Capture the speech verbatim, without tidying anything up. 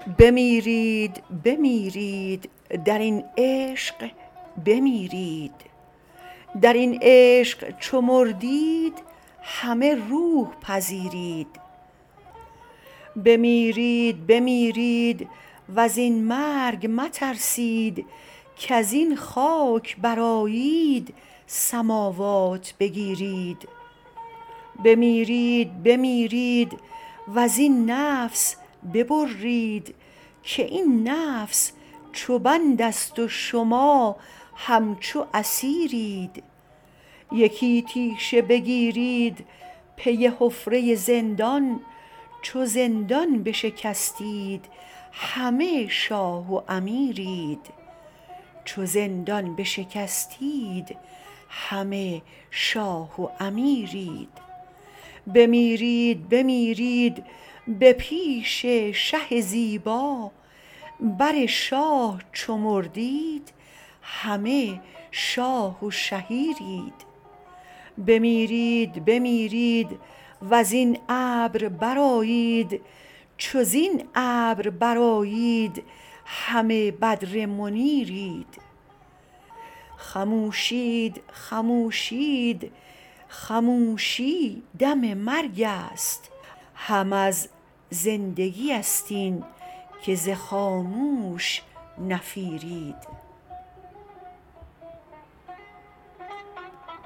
بمیرید بمیرید در این عشق بمیرید، در این عشق چو مردید همه روح پذیرید. بمیرید بمیرید وزین مرگ مترسید، کزین خاک برآیید سماوات بگیرید. بمیرید بمیرید وزین نفس ببرید، که این نفس چو بندست و شما همچو اسیرید. یکی تیشه بگیرید پی حفره زندان، چو زندان بشکستید همه شاه و امیرید. چو زندان بشکستید همه شاه و امیرید. بمیرید بمیرید به پیش شه زیبا، بر شاه چو مردید همه شاه و شهیرید. بمیرید بمیرید وزین ابر برآیید، چو زین ابر برآیید همه بدر منیرید. خموشید خموشید خموشی دم مرگست، هم از زندگی است این که ز خاموش نفیرید.